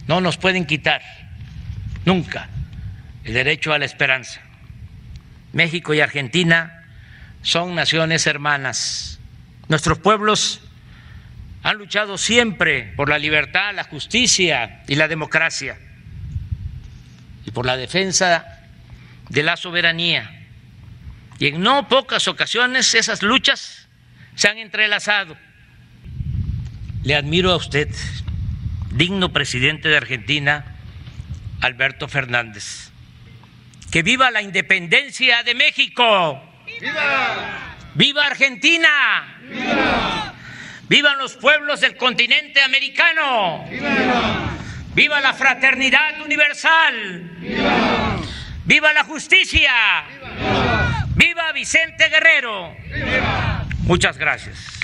no nos pueden quitar nunca el derecho a la esperanza. México y Argentina son naciones hermanas. Nuestros pueblos han luchado siempre por la libertad, la justicia y la democracia, y por la defensa de la soberanía. Y en no pocas ocasiones esas luchas se han entrelazado. Le admiro a usted, digno presidente de Argentina, Alberto Fernández. ¡Que viva la independencia de México! ¡Viva! ¡Viva Argentina! ¡Viva! ¡Vivan los pueblos del continente americano! ¡Viva! ¡Viva la fraternidad universal! ¡Viva! ¡Viva la justicia! ¡Viva! ¡Viva Vicente Guerrero! ¡Viva! Muchas gracias.